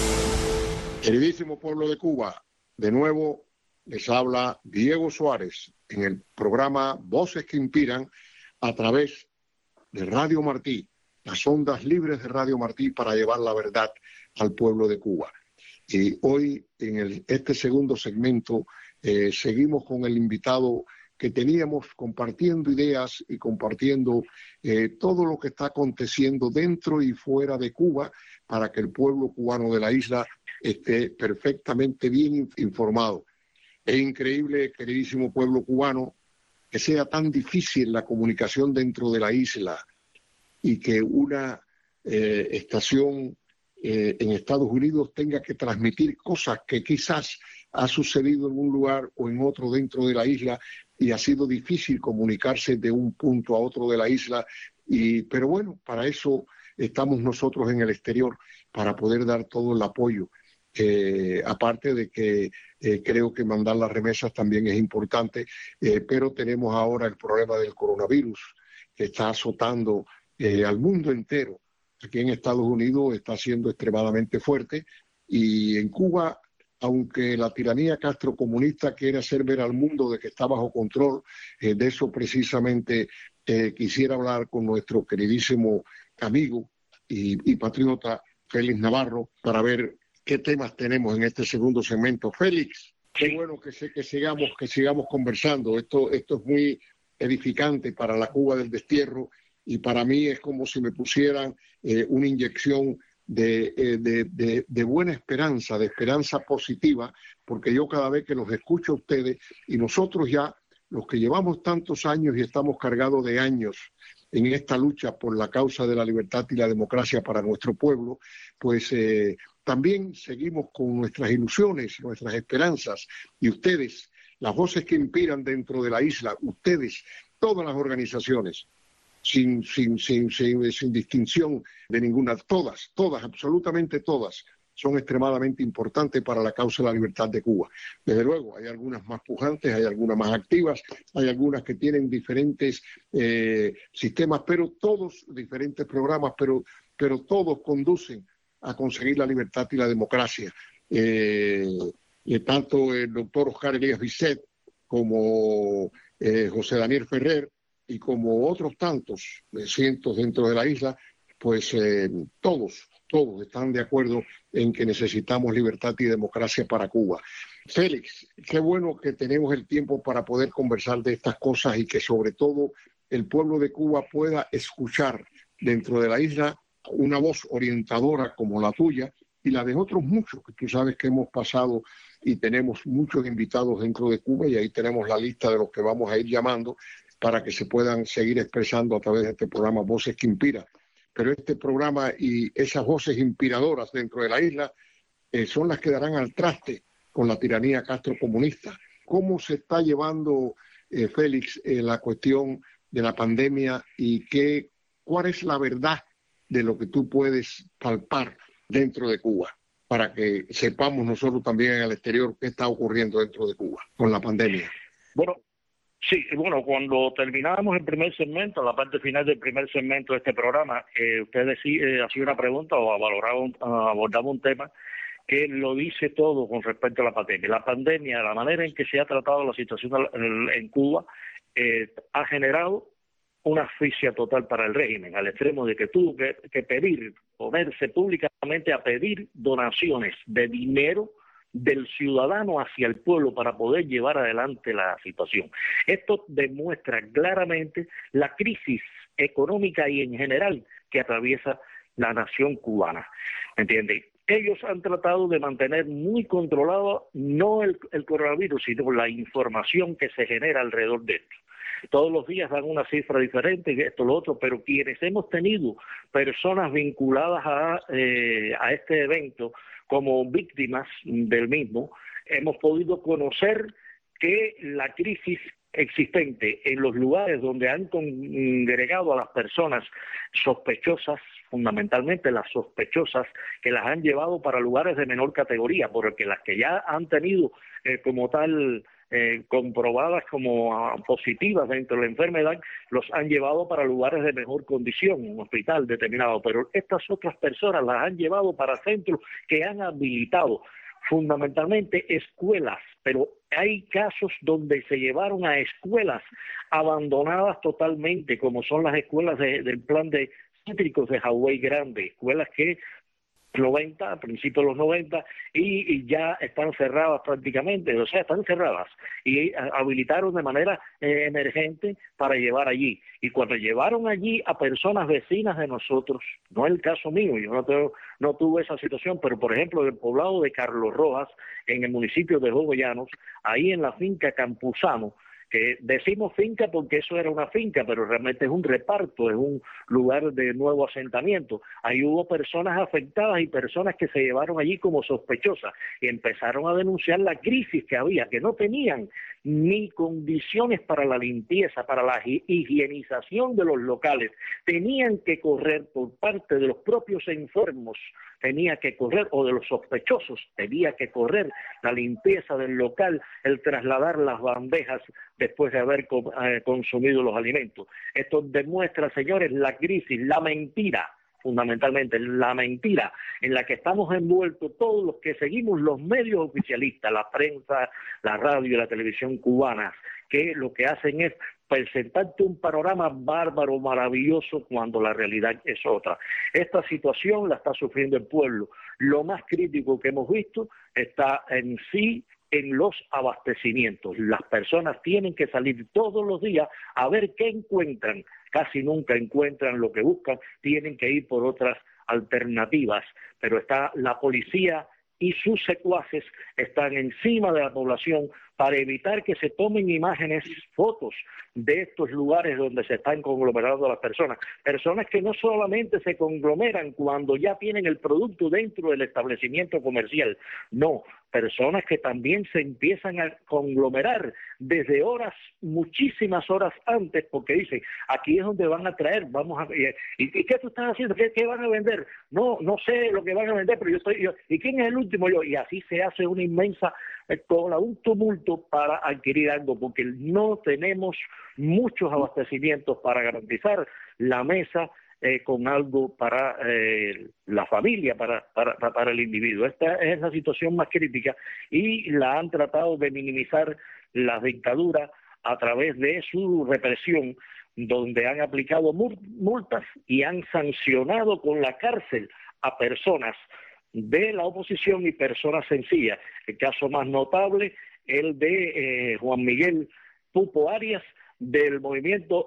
Queridísimo pueblo de Cuba, de nuevo les habla Diego Suárez en el programa Voces que Inspiran a través de Radio Martí, las ondas libres de Radio Martí para llevar la verdad al pueblo de Cuba. Y hoy en este segundo segmento seguimos con el invitado que teníamos compartiendo ideas y compartiendo todo lo que está aconteciendo dentro y fuera de Cuba para que el pueblo cubano de la isla esté perfectamente bien informado. Es increíble, queridísimo pueblo cubano, que sea tan difícil la comunicación dentro de la isla y que una estación en Estados Unidos tenga que transmitir cosas que quizás ha sucedido en un lugar o en otro dentro de la isla y ha sido difícil comunicarse de un punto a otro de la isla, pero bueno, para eso estamos nosotros en el exterior, para poder dar todo el apoyo. Aparte de que creo que mandar las remesas también es importante, pero tenemos ahora el problema del coronavirus que está azotando al mundo entero. Aquí en Estados Unidos está siendo extremadamente fuerte y en Cuba, aunque la tiranía castrocomunista quiere hacer ver al mundo de que está bajo control, de eso precisamente quisiera hablar con nuestro queridísimo amigo y patriota Félix Navarro para ver qué temas tenemos en este segundo segmento. Félix, qué bueno que sigamos conversando. Esto es muy edificante para la Cuba del destierro y para mí es como si me pusieran una inyección de buena esperanza, de esperanza positiva, porque yo cada vez que los escucho a ustedes y nosotros ya, los que llevamos tantos años y estamos cargados de años en esta lucha por la causa de la libertad y la democracia para nuestro pueblo, pues también seguimos con nuestras ilusiones, nuestras esperanzas, y ustedes, las voces que inspiran dentro de la isla, ustedes, todas las organizaciones, sin distinción de ninguna, todas, absolutamente todas, son extremadamente importantes para la causa de la libertad de Cuba. Desde luego, hay algunas más pujantes, hay algunas más activas, hay algunas que tienen diferentes sistemas, pero todos, diferentes programas, pero todos conducen a conseguir la libertad y la democracia. Tanto el doctor Oscar Elías Bisset como José Daniel Ferrer, y como otros tantos cientos dentro de la isla, pues todos están de acuerdo en que necesitamos libertad y democracia para Cuba. Félix, qué bueno que tenemos el tiempo para poder conversar de estas cosas y que sobre todo el pueblo de Cuba pueda escuchar dentro de la isla una voz orientadora como la tuya y la de otros muchos, que tú sabes que hemos pasado y tenemos muchos invitados dentro de Cuba y ahí tenemos la lista de los que vamos a ir llamando para que se puedan seguir expresando a través de este programa Voces que Inspiran. Pero este programa y esas voces inspiradoras dentro de la isla son las que darán al traste con la tiranía castrocomunista. ¿Cómo se está llevando, Félix, la cuestión de la pandemia y cuál es la verdad de lo que tú puedes palpar dentro de Cuba? Para que sepamos nosotros también en el exterior qué está ocurriendo dentro de Cuba con la pandemia. Bueno, cuando terminábamos el primer segmento, la parte final del primer segmento de este programa, usted hacía una pregunta o abordaba un tema que lo dice todo con respecto a la pandemia. La pandemia, la manera en que se ha tratado la situación en Cuba, ha generado una asfixia total para el régimen, al extremo de que tuvo que ponerse públicamente a pedir donaciones de dinero del ciudadano hacia el pueblo para poder llevar adelante la situación. Esto demuestra claramente la crisis económica y en general que atraviesa la nación cubana. ¿Me entiende? ellos han tratado de mantener muy controlado no el coronavirus, sino la información que se genera alrededor de esto. Todos los días dan una cifra diferente, esto, lo otro, pero quienes hemos tenido personas vinculadas a este evento como víctimas del mismo, hemos podido conocer que la crisis existente en los lugares donde han congregado a las personas sospechosas, fundamentalmente las sospechosas, que las han llevado para lugares de menor categoría, porque las que ya han tenido como tal comprobadas como positivas dentro de la enfermedad, los han llevado para lugares de mejor condición, un hospital determinado, pero estas otras personas las han llevado para centros que han habilitado, fundamentalmente escuelas, pero hay casos donde se llevaron a escuelas abandonadas totalmente, como son las escuelas del plan de cítricos de Hawái Grande, escuelas que a principios de los 90, y ya están cerradas prácticamente, o sea, están cerradas, y habilitaron de manera emergente para llevar allí. Y cuando llevaron allí a personas vecinas de nosotros, no es el caso mío, yo no tuve esa situación, pero por ejemplo, en el poblado de Carlos Rojas, en el municipio de Jovellanos, ahí en la finca Campuzano, que decimos finca porque eso era una finca, pero realmente es un reparto, es un lugar de nuevo asentamiento. Ahí hubo personas afectadas y personas que se llevaron allí como sospechosas y empezaron a denunciar la crisis que había, que no tenían ni condiciones para la limpieza, para la higienización de los locales. Tenían que correr por parte de los propios enfermos, tenía que correr, o de los sospechosos, tenía que correr la limpieza del local, el trasladar las bandejas después de haber consumido los alimentos. Esto demuestra, señores, la crisis, la mentira, fundamentalmente la mentira en la que estamos envueltos todos los que seguimos los medios oficialistas, la prensa, la radio y la televisión cubanas, que lo que hacen es presentarte un panorama bárbaro, maravilloso, cuando la realidad es otra. Esta situación la está sufriendo el pueblo. Lo más crítico que hemos visto está en los abastecimientos. Las personas tienen que salir todos los días a ver qué encuentran. Casi nunca encuentran lo que buscan, tienen que ir por otras alternativas. Pero está la policía y sus secuaces están encima de la población para evitar que se tomen imágenes, fotos de estos lugares donde se están conglomerando las personas. Personas que no solamente se conglomeran cuando ya tienen el producto dentro del establecimiento comercial, no, personas que también se empiezan a conglomerar desde horas, muchísimas horas antes, porque dicen, aquí es donde van a traer, ¿y qué tú estás haciendo? ¿Qué van a vender? No sé lo que van a vender, pero ¿y quién es el último? Y así se hace una inmensa un tumulto para adquirir algo, porque no tenemos muchos abastecimientos para garantizar la mesa con algo para la familia, para el individuo. Esta es la situación más crítica y la han tratado de minimizar las dictaduras a través de su represión, donde han aplicado multas y han sancionado con la cárcel a personas de la oposición y personas sencillas. El caso más notable, el de Juan Miguel Pupo Arias, del movimiento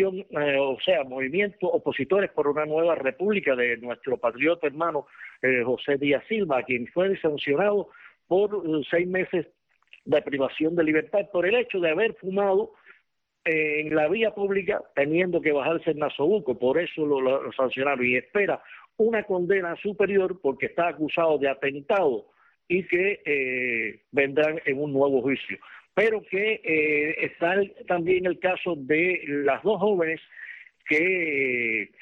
Movimiento Opositores por una Nueva República, de nuestro patriota hermano José Díaz Silva, quien fue sancionado por 6 meses de privación de libertad por el hecho de haber fumado en la vía pública teniendo que bajarse el nasobuco. Por eso lo sancionaron y espera una condena superior porque está acusado de atentado y que vendrán en un nuevo juicio. Pero que está también el caso de las 2 jóvenes que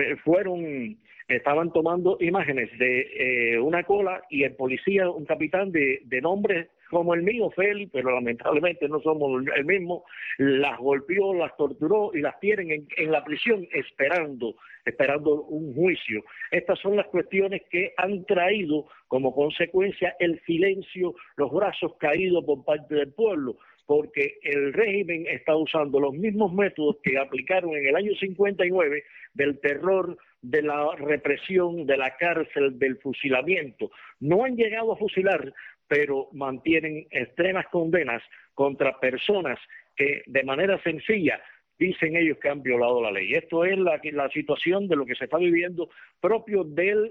estaban tomando imágenes de una cola, y el policía, un capitán de nombre como el mío, Félix, pero lamentablemente no somos el mismo, las golpeó, las torturó y las tienen en la prisión esperando un juicio. Estas son las cuestiones que han traído como consecuencia el silencio, los brazos caídos por parte del pueblo, porque el régimen está usando los mismos métodos que aplicaron en el año 59 del terror, de la represión, de la cárcel, del fusilamiento. No han llegado a fusilar, pero mantienen extremas condenas contra personas que de manera sencilla dicen ellos que han violado la ley. Esto es la situación de lo que se está viviendo propio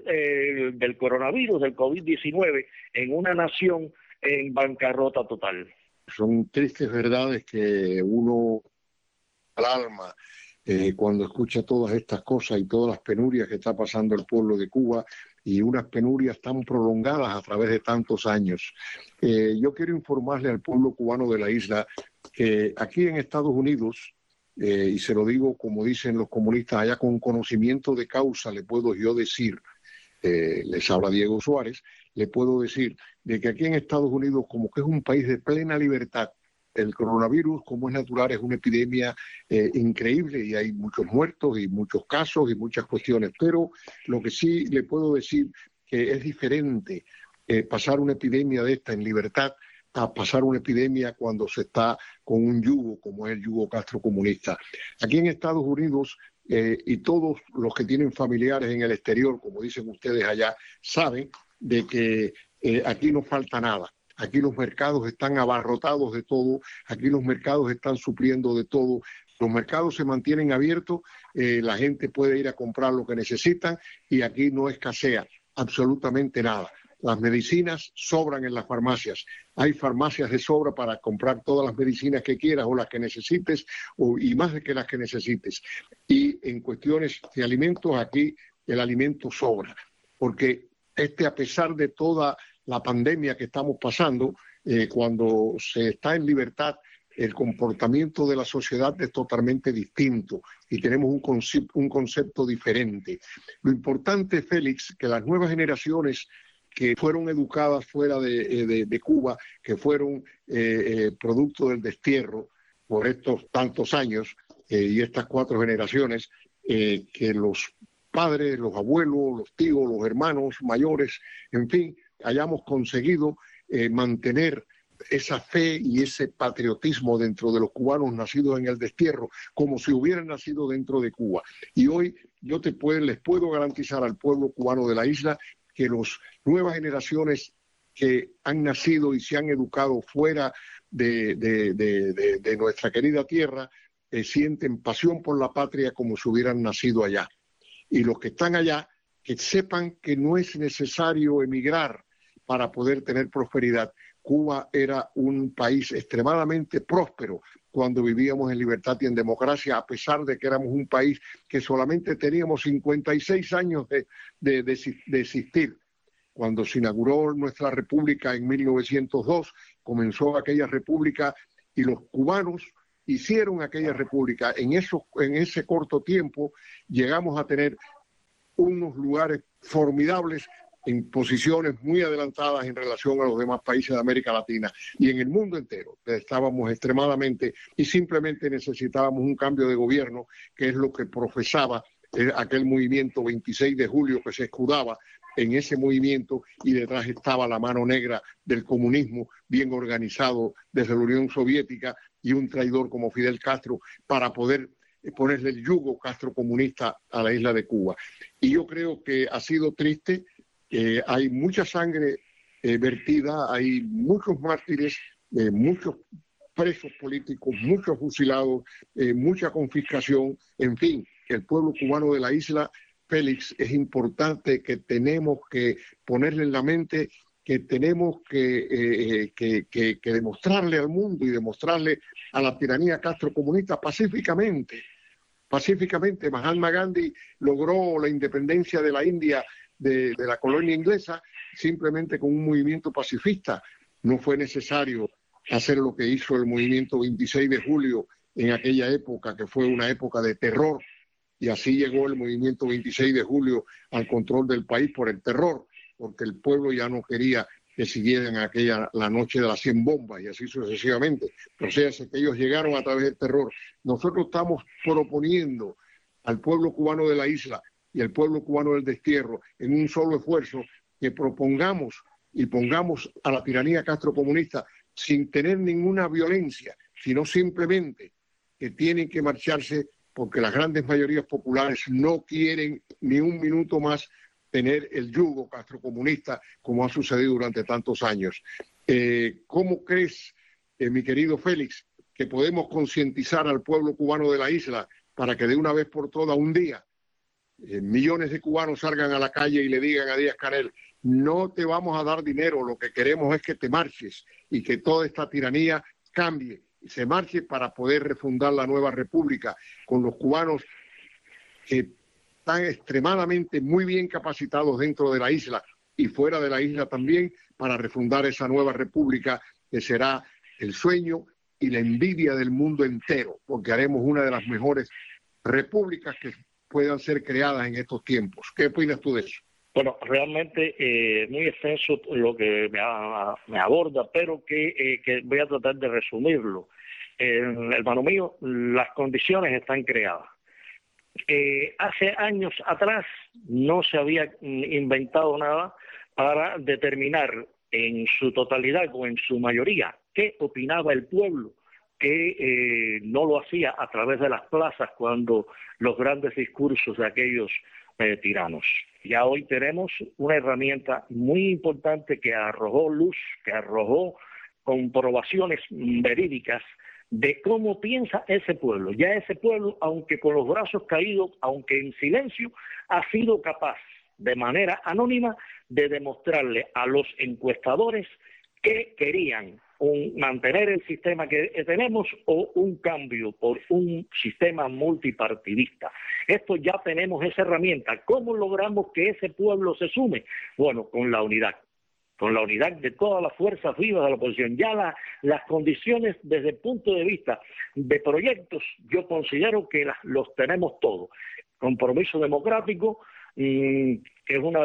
del coronavirus, del COVID-19, en una nación en bancarrota total. Son tristes verdades que uno al alma cuando escucha todas estas cosas y todas las penurias que está pasando el pueblo de Cuba, y unas penurias tan prolongadas a través de tantos años. Yo quiero informarle al pueblo cubano de la isla que aquí en Estados Unidos, y se lo digo como dicen los comunistas allá, con conocimiento de causa le puedo yo decir, les habla Diego Suárez, le puedo decir de que aquí en Estados Unidos, como que es un país de plena libertad, el coronavirus, como es natural, es una epidemia increíble y hay muchos muertos y muchos casos y muchas cuestiones, pero lo que sí le puedo decir que es diferente pasar una epidemia de esta en libertad a pasar una epidemia cuando se está con un yugo como es el yugo castrocomunista. Aquí en Estados Unidos, y todos los que tienen familiares en el exterior, como dicen ustedes allá, saben de que aquí no falta nada. Aquí los mercados están abarrotados de todo, aquí los mercados están supliendo de todo, los mercados se mantienen abiertos, la gente puede ir a comprar lo que necesitan y aquí no escasea absolutamente nada. Las medicinas sobran en las farmacias, hay farmacias de sobra para comprar todas las medicinas que quieras o las que necesites y más de que las que necesites. Y en cuestiones de alimentos, aquí el alimento sobra, porque a pesar de toda la pandemia que estamos pasando, cuando se está en libertad, el comportamiento de la sociedad es totalmente distinto y tenemos un concepto diferente. Lo importante, Félix, que las nuevas generaciones que fueron educadas fuera de Cuba, que fueron producto del destierro por estos tantos años y estas 4 generaciones, que los padres, los abuelos, los tíos, los hermanos mayores, en fin, hayamos conseguido mantener esa fe y ese patriotismo dentro de los cubanos nacidos en el destierro, como si hubieran nacido dentro de Cuba. Y hoy les puedo garantizar al pueblo cubano de la isla que las nuevas generaciones que han nacido y se han educado fuera de nuestra querida tierra sienten pasión por la patria como si hubieran nacido allá. Y los que están allá, que sepan que no es necesario emigrar para poder tener prosperidad. Cuba era un país extremadamente próspero cuando vivíamos en libertad y en democracia, a pesar de que éramos un país que solamente teníamos 56 años de existir. Cuando se inauguró nuestra república en 1902, comenzó aquella república y los cubanos hicieron aquella república. En ese corto tiempo llegamos a tener unos lugares formidables en posiciones muy adelantadas en relación a los demás países de América Latina y en el mundo entero. Estábamos extremadamente y simplemente necesitábamos un cambio de gobierno, que es lo que profesaba aquel movimiento 26 de julio que se escudaba en ese movimiento y detrás estaba la mano negra del comunismo bien organizado desde la Unión Soviética y un traidor como Fidel Castro para poder ponerle el yugo castrocomunista a la isla de Cuba. Y yo creo que ha sido triste. Hay mucha sangre vertida, hay muchos mártires, muchos presos políticos, muchos fusilados, mucha confiscación, en fin, el pueblo cubano de la isla, Félix, es importante que tenemos que ponerle en la mente que tenemos que demostrarle al mundo y demostrarle a la tiranía castrocomunista pacíficamente. Mahatma Gandhi logró la independencia de la India de la colonia inglesa simplemente con un movimiento pacifista. No fue necesario hacer lo que hizo el movimiento 26 de julio en aquella época, que fue una época de terror, y así llegó el movimiento 26 de julio al control del país por el terror, porque el pueblo ya no quería que siguieran la noche de las 100 bombas y así sucesivamente. O sea, que ellos llegaron a través del terror. Nosotros estamos proponiendo al pueblo cubano de la isla y al pueblo cubano del destierro en un solo esfuerzo que propongamos y pongamos a la tiranía castrocomunista sin tener ninguna violencia, sino simplemente que tienen que marcharse porque las grandes mayorías populares no quieren ni un minuto más tener el yugo castrocomunista como ha sucedido durante tantos años. ¿Cómo crees, mi querido Félix, que que podemos concientizar al pueblo cubano de la isla para que de una vez por todas un día millones de cubanos salgan a la calle y le digan a Díaz-Canel: no te vamos a dar dinero, lo que queremos es que te marches y que toda esta tiranía cambie y se marche para poder refundar la nueva república con los cubanos que están extremadamente muy bien capacitados dentro de la isla y fuera de la isla también para refundar esa nueva república que será el sueño y la envidia del mundo entero, porque haremos una de las mejores repúblicas que puedan ser creadas en estos tiempos. ¿Qué opinas tú de eso? Bueno, realmente muy extenso lo que me aborda, pero que voy a tratar de resumirlo. Hermano mío, las condiciones están creadas. Hace años atrás no se había inventado nada para determinar en su totalidad o en su mayoría qué opinaba el pueblo, que no lo hacía a través de las plazas cuando los grandes discursos de aquellos tiranos. Ya hoy tenemos una herramienta muy importante que arrojó luz, que arrojó comprobaciones verídicas de cómo piensa ese pueblo. Ya ese pueblo, aunque con los brazos caídos, aunque en silencio, ha sido capaz de manera anónima de demostrarle a los encuestadores que querían mantener el sistema que tenemos o un cambio por un sistema multipartidista. Esto ya tenemos esa herramienta. ¿Cómo logramos que ese pueblo se sume? Bueno, con la unidad de todas las fuerzas vivas de la oposición. Ya las condiciones desde el punto de vista de proyectos, yo considero que los tenemos todos. Compromiso Democrático, que es una de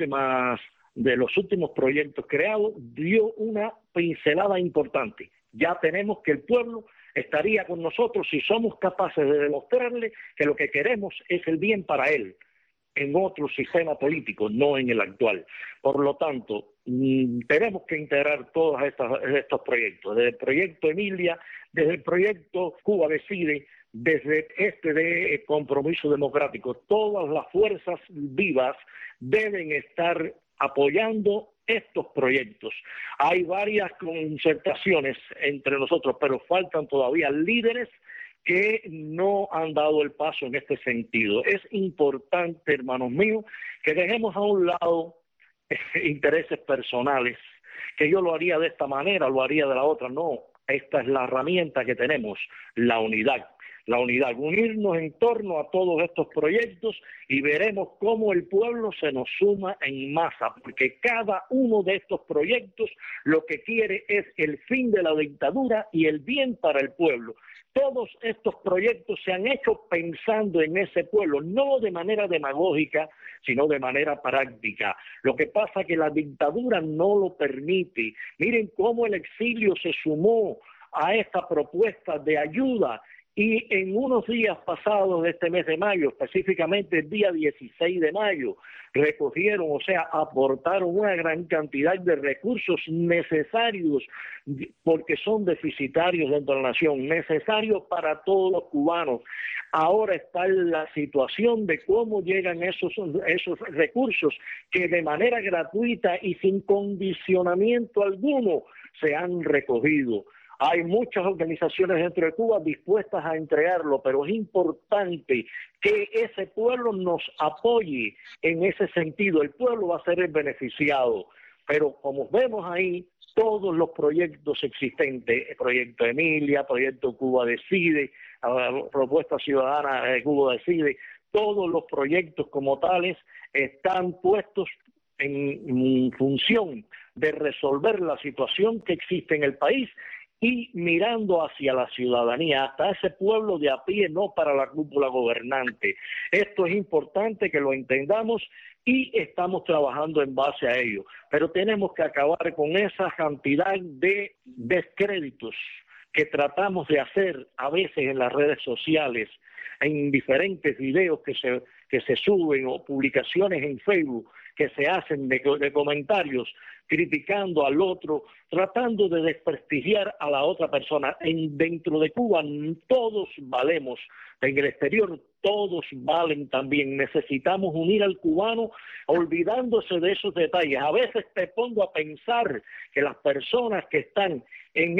los últimos proyectos creados, dio una pincelada importante. Ya tenemos que el pueblo estaría con nosotros si somos capaces de demostrarle que lo que queremos es el bien para él, en otro sistema político, no en el actual. Por lo tanto, tenemos que integrar todos estos proyectos, desde el proyecto Emilia, desde el proyecto Cuba Decide, desde de Compromiso Democrático. Todas las fuerzas vivas deben estar apoyando estos proyectos. Hay varias concertaciones entre nosotros, pero faltan todavía líderes que no han dado el paso en este sentido. Es importante, hermanos míos, que dejemos a un lado intereses personales, que yo lo haría de esta manera, lo haría de la otra. No, esta es la herramienta que tenemos, la unidad, unirnos en torno a todos estos proyectos y veremos cómo el pueblo se nos suma en masa, porque cada uno de estos proyectos lo que quiere es el fin de la dictadura y el bien para el pueblo. Todos estos proyectos se han hecho pensando en ese pueblo, no de manera demagógica, sino de manera práctica. Lo que pasa es que la dictadura no lo permite. Miren cómo el exilio se sumó a esta propuesta de ayuda. Y en unos días pasados de este mes de mayo, específicamente el día 16 de mayo, recogieron, o sea, aportaron una gran cantidad de recursos necesarios, porque son deficitarios dentro de la nación, necesarios para todos los cubanos. Ahora está la situación de cómo llegan esos recursos que de manera gratuita y sin condicionamiento alguno se han recogido. Hay muchas organizaciones dentro de Cuba dispuestas a entregarlo, pero es importante que ese pueblo nos apoye en ese sentido. El pueblo va a ser el beneficiado, pero como vemos ahí, todos los proyectos existentes, el proyecto Emilia, proyecto Cuba Decide, propuesta ciudadana de Cuba Decide, todos los proyectos como tales están puestos en función de resolver la situación que existe en el país y mirando hacia la ciudadanía, hasta ese pueblo de a pie, no para la cúpula gobernante. Esto es importante que lo entendamos y estamos trabajando en base a ello. Pero tenemos que acabar con esa cantidad de descréditos que tratamos de hacer a veces en las redes sociales, en diferentes videos que se suben o publicaciones en Facebook que se hacen de comentarios criticando al otro, tratando de desprestigiar a la otra persona. Dentro de Cuba todos valemos, en el exterior todos valen también. Necesitamos unir al cubano olvidándose de esos detalles. A veces te pongo a pensar que las personas que están en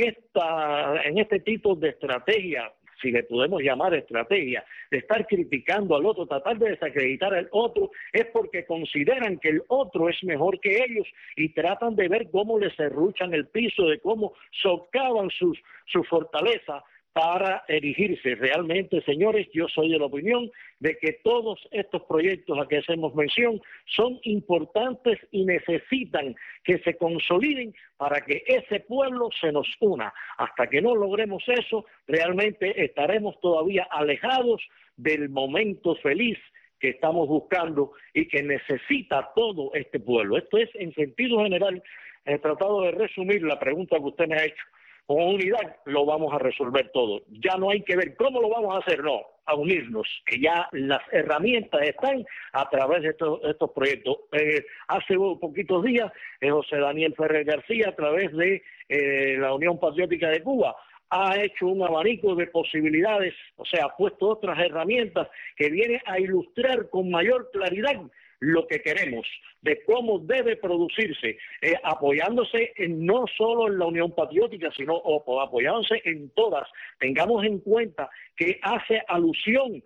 este tipo de estrategia, si le podemos llamar estrategia, de estar criticando al otro, tratar de desacreditar al otro, es porque consideran que el otro es mejor que ellos y tratan de ver cómo les serruchan el piso, de cómo socavan su fortaleza para erigirse. Realmente, señores, yo soy de la opinión de que todos estos proyectos a que hacemos mención son importantes y necesitan que se consoliden para que ese pueblo se nos una. Hasta que no logremos eso, realmente estaremos todavía alejados del momento feliz que estamos buscando y que necesita todo este pueblo. Esto es, en sentido general, he tratado de resumir la pregunta que usted me ha hecho. Con unidad lo vamos a resolver todo. Ya no hay que ver cómo lo vamos a hacer, no, a unirnos, que ya las herramientas están a través de estos proyectos. Hace poquitos días, José Daniel Ferrer García, a través de la Unión Patriótica de Cuba, ha hecho un abanico de posibilidades, o sea, ha puesto otras herramientas que vienen a ilustrar con mayor claridad lo que queremos, de cómo debe producirse, apoyándose no solo en la Unión Patriótica, sino apoyándose en todas. Tengamos en cuenta que hace alusión,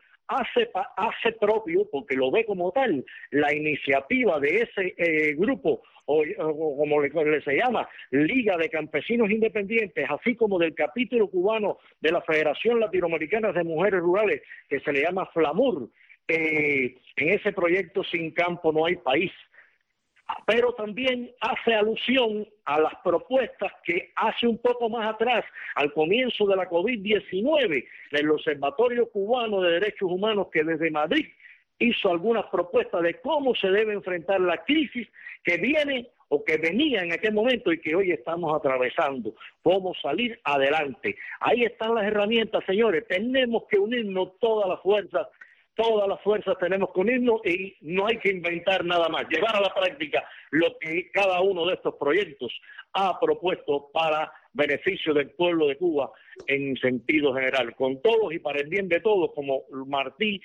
hace propio, porque lo ve como tal, la iniciativa de ese grupo, o como se llama, Liga de Campesinos Independientes, así como del capítulo cubano de la Federación Latinoamericana de Mujeres Rurales, que se le llama FLAMUR. En ese proyecto Sin Campo No Hay País, pero también hace alusión a las propuestas que hace un poco más atrás, al comienzo de la COVID-19, el Observatorio Cubano de Derechos Humanos, que desde Madrid hizo algunas propuestas de cómo se debe enfrentar la crisis que viene o que venía en aquel momento y que hoy estamos atravesando, cómo salir adelante. Ahí están las herramientas, señores, tenemos que unirnos todas las fuerzas tenemos que unirnos y no hay que inventar nada más, llevar a la práctica lo que cada uno de estos proyectos ha propuesto para beneficio del pueblo de Cuba en sentido general, con todos y para el bien de todos, como Martí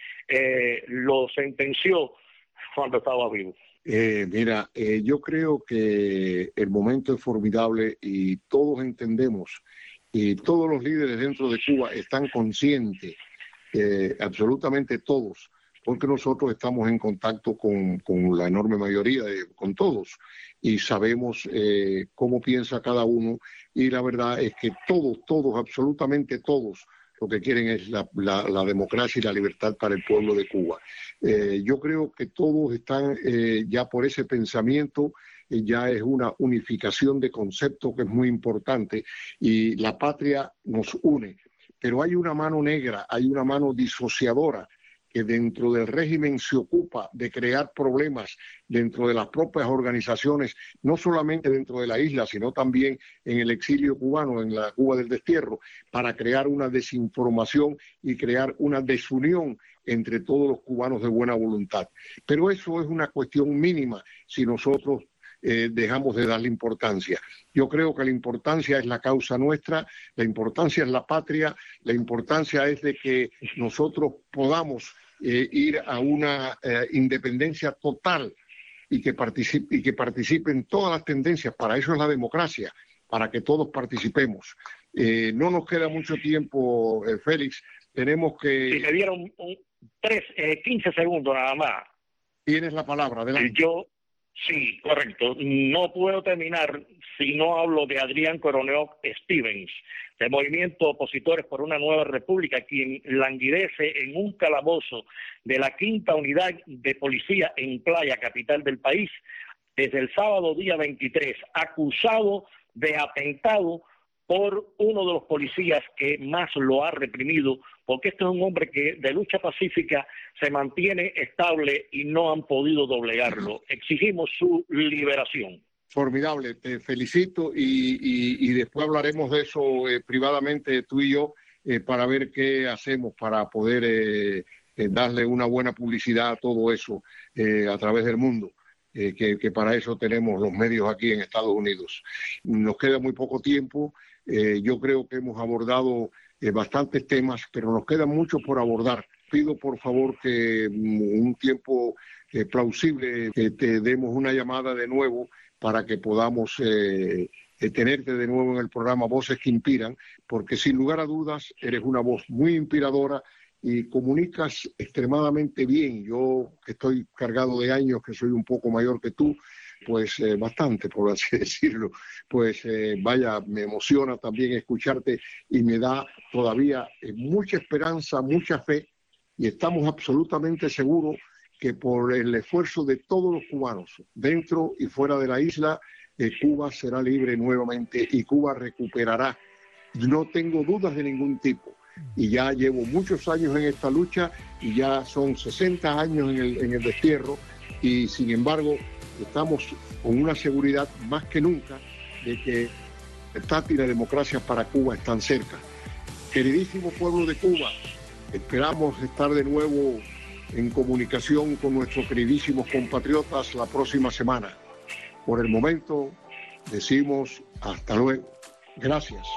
lo sentenció cuando estaba vivo. Mira, yo creo que el momento es formidable y todos entendemos, y todos los líderes dentro de Cuba están conscientes, absolutamente todos, porque nosotros estamos en contacto con la enorme mayoría, con todos, y sabemos cómo piensa cada uno, y la verdad es que todos, absolutamente todos, lo que quieren es la democracia y la libertad para el pueblo de Cuba. Yo creo que todos están ya por ese pensamiento, ya es una unificación de conceptos que es muy importante, y la patria nos une. Pero hay una mano negra, hay una mano disociadora que dentro del régimen se ocupa de crear problemas dentro de las propias organizaciones, no solamente dentro de la isla, sino también en el exilio cubano, en la Cuba del destierro, para crear una desinformación y crear una desunión entre todos los cubanos de buena voluntad. Pero eso es una cuestión mínima si nosotros dejamos de darle importancia. Yo creo que la importancia es la causa nuestra, la importancia es la patria, la importancia es de que nosotros podamos ir a una independencia total y que participen todas las tendencias. Para eso es la democracia, para que todos participemos. No nos queda mucho tiempo, Félix, tenemos que... Si me dieron 15 segundos nada más. Tienes la palabra, adelante. Sí, correcto. No puedo terminar si no hablo de Adrián Coronel Stevens, del Movimiento Opositores por una Nueva República, quien languidece en un calabozo de la 5ª Unidad de Policía en Playa, capital del país, desde el sábado día 23, acusado de atentado por uno de los policías que más lo ha reprimido, porque este es un hombre que de lucha pacífica se mantiene estable y no han podido doblegarlo. Exigimos su liberación. Formidable, te felicito y después hablaremos de eso privadamente tú y yo para ver qué hacemos para poder darle una buena publicidad a todo eso a través del mundo. Que para eso tenemos los medios aquí en Estados Unidos. Nos queda muy poco tiempo. Yo creo que hemos abordado bastantes temas, pero nos queda mucho por abordar. Pido por favor que un tiempo plausible te demos una llamada de nuevo para que podamos tenerte de nuevo en el programa Voces que Inspiran, porque sin lugar a dudas eres una voz muy inspiradora y comunicas extremadamente bien. Yo, que estoy cargado de años, que soy un poco mayor que tú, pues bastante, por así decirlo, pues vaya, me emociona también escucharte y me da todavía mucha esperanza, mucha fe, y estamos absolutamente seguros que por el esfuerzo de todos los cubanos, dentro y fuera de la isla, Cuba será libre nuevamente y Cuba recuperará. No tengo dudas de ningún tipo. Y ya llevo muchos años en esta lucha y ya son 60 años en el destierro, y sin embargo estamos con una seguridad más que nunca de que la libertad y la democracia para Cuba están cerca. Queridísimo pueblo de Cuba, esperamos estar de nuevo en comunicación con nuestros queridísimos compatriotas la próxima semana. Por el momento decimos hasta luego. Gracias.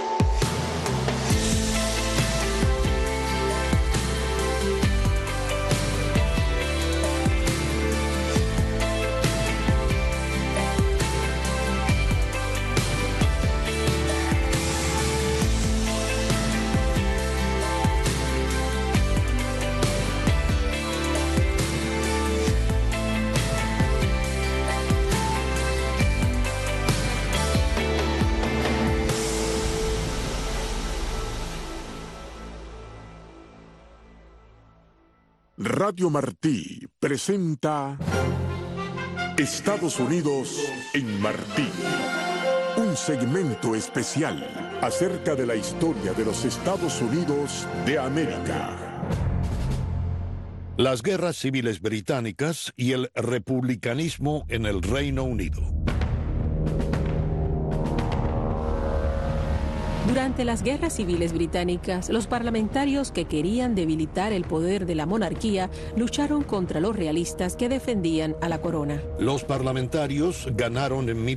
Radio Martí presenta Estados Unidos en Martí, un segmento especial acerca de la historia de los Estados Unidos de América. Las guerras civiles británicas y el republicanismo en el Reino Unido. Durante las guerras civiles británicas, los parlamentarios que querían debilitar el poder de la monarquía lucharon contra los realistas que defendían a la corona. Los parlamentarios ganaron en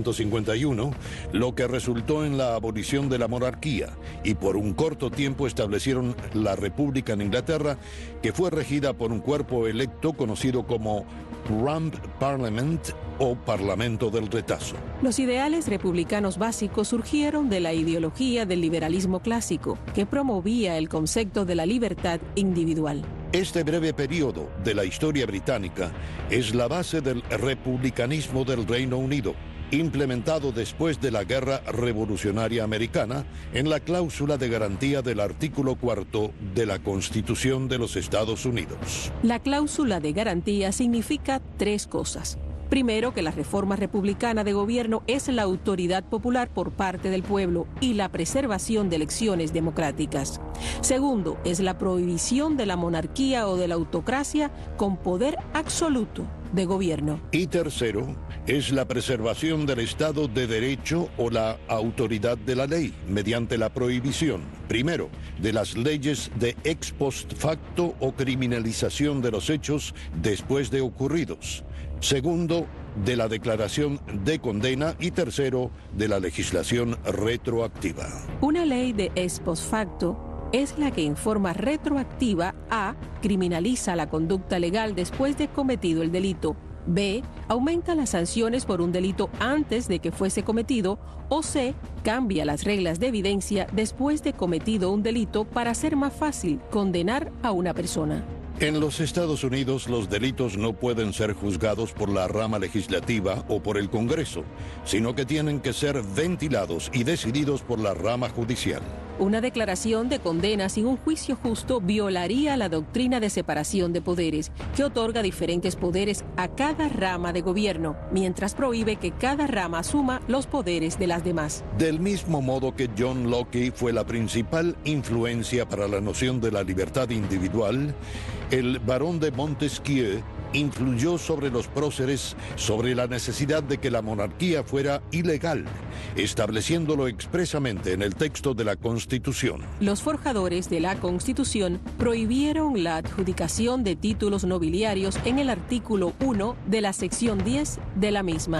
1651, lo que resultó en la abolición de la monarquía, y por un corto tiempo establecieron la República en Inglaterra, que fue regida por un cuerpo electo conocido como Rump Parliament o Parlamento del Retazo. Los ideales republicanos básicos surgieron de la ideología del liberalismo clásico, que promovía el concepto de la libertad individual. Este breve periodo de la historia británica es la base del republicanismo del Reino Unido, implementado después de la Guerra Revolucionaria Americana en la cláusula de garantía del artículo 4 de la Constitución de los Estados Unidos. La cláusula de garantía significa tres cosas. Primero, que la reforma republicana de gobierno es la autoridad popular por parte del pueblo y la preservación de elecciones democráticas. Segundo, es la prohibición de la monarquía o de la autocracia con poder absoluto de gobierno. Y tercero, es la preservación del Estado de Derecho o la autoridad de la ley mediante la prohibición, primero, de las leyes de ex post facto o criminalización de los hechos después de ocurridos. Segundo, de la declaración de condena, y tercero, de la legislación retroactiva. Una ley de ex post facto es la que en forma retroactiva a. criminaliza la conducta legal después de cometido el delito, b. aumenta las sanciones por un delito antes de que fuese cometido, o c. cambia las reglas de evidencia después de cometido un delito para hacer más fácil condenar a una persona. En los Estados Unidos, los delitos no pueden ser juzgados por la rama legislativa o por el Congreso, sino que tienen que ser ventilados y decididos por la rama judicial. Una declaración de condena sin un juicio justo violaría la doctrina de separación de poderes, que otorga diferentes poderes a cada rama de gobierno, mientras prohíbe que cada rama asuma los poderes de las demás. Del mismo modo que John Locke fue la principal influencia para la noción de la libertad individual, el barón de Montesquieu influyó sobre los próceres sobre la necesidad de que la monarquía fuera ilegal, estableciéndolo expresamente en el texto de la Constitución. Los forjadores de la Constitución prohibieron la adjudicación de títulos nobiliarios en el artículo 1 de la sección 10 de la misma.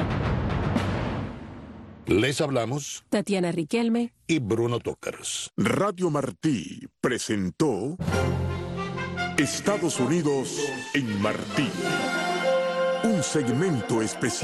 Les hablamos Tatiana Riquelme y Bruno Tokars. Radio Martí presentó Estados Unidos en Martí, un segmento especial